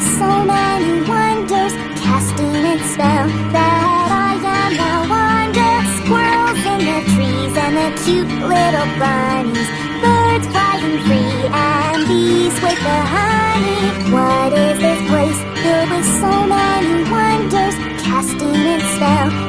with so many wonders, casting its spell, that I am no wonder. Squirrels in the trees and the cute little bunnies, birds flying free and bees with the honey. What is this place filled with so many wonders, casting its spell?